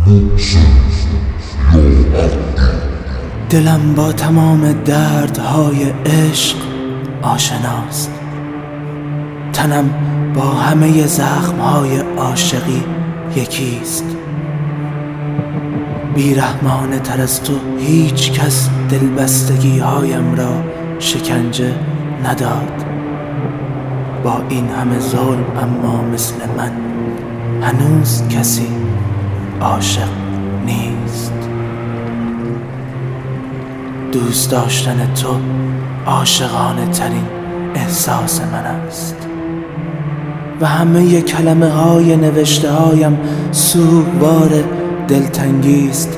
دلم با تمام دردهای عشق آشناست، تنم با همه زخمهای عاشقی یکیست. بیرحمانه تر از تو هیچ کس دلبستگی هایم را شکنجه نداد. با این همه ظلم اما مثل من هنوز کسی عاشق نیست. دوست داشتن تو عاشقانه ترین احساس من است و همه کلمه های نوشته هایم سوگوار دلتنگی است.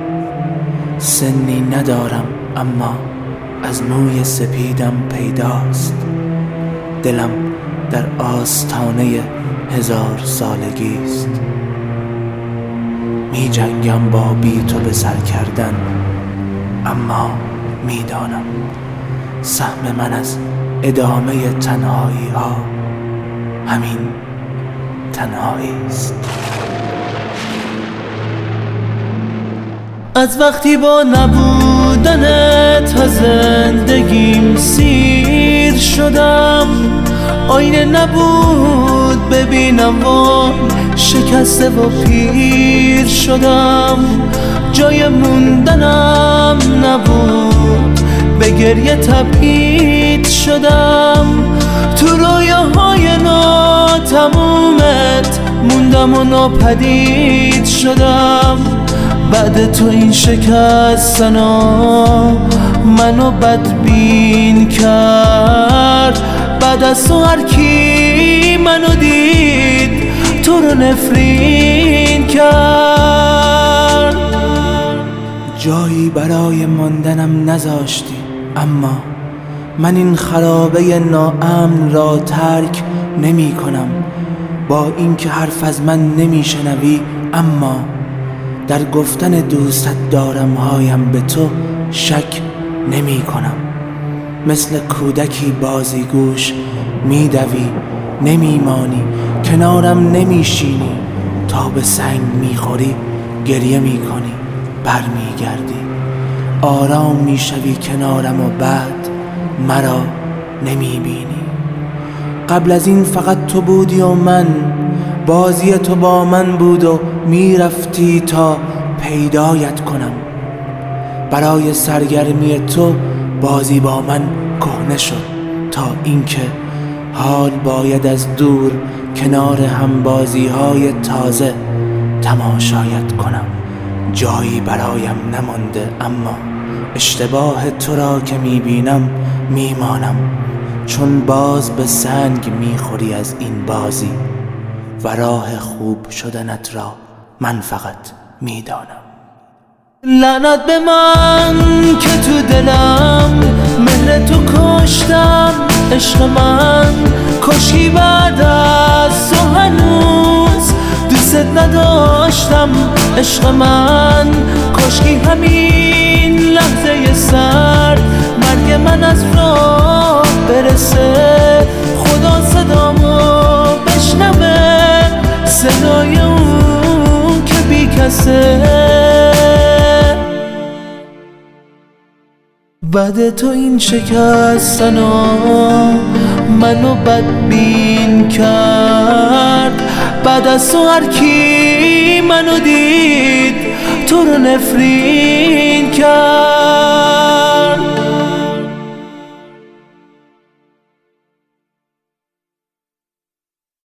سنی ندارم اما از موی سپیدم پیداست. دلم در آستانه 1000 سالگی است. می جنگم با بی تو به سر کردن، اما می دانم سهم من از ادامه تنهایی ها همین تنهایی است. از وقتی با نبودنت از زندگیم سیر شدم، آینه نبود ببینم و شکسته و پیر شدم. جای موندنم نبود، به گریه تبعید شدم. تو رویاهای ناتمومت موندم و ناپدید شدم. بعد تو این شکستنا منو بدبین کرد. بعد از تو هر کی منو دید تو رو نفرین کرد. جایی برای ماندنم نذاشتی، اما من این خرابه ناامن را ترک نمی کنم. با اینکه حرف از من نمی شنوی، اما در گفتن دوستت دارم هایم به تو شک نمی کنم. مثل کودکی بازیگوش می دوی، نمی مانی، کنارم نمی شینی. تا به سنگ می خوری گریه می کنی، بر می گردی، آرام می شوی کنارم و بعد مرا نمی بینی. قبل از این فقط تو بودی و من، بازی تو با من بود و می رفتی تا پیدایت کنم. برای سرگرمی تو بازی با من کهنه شد، تا اینکه حال باید از دور کنار هم بازی های تازه تماشایت کنم. جایی برایم نمانده، اما اشتباه تو را که می بینم می مانم، چون باز به سنگ می خوری از این بازی و راه خوب شدنت را من فقط می دانم. لعنت به من که تو دلم مهر تو کشتم. عشق من کشکی بعد از تو هنوز دوست نداشتم. عشق من کشکی همین لحظه سرد مرگ من از راه برسه. خدا صدامو بشنوه، صدای اون که بی کسه. بعد تو این شکستنا منو بدبین کرد. بعد از تو هر کی منو دید تو رو نفرین کرد.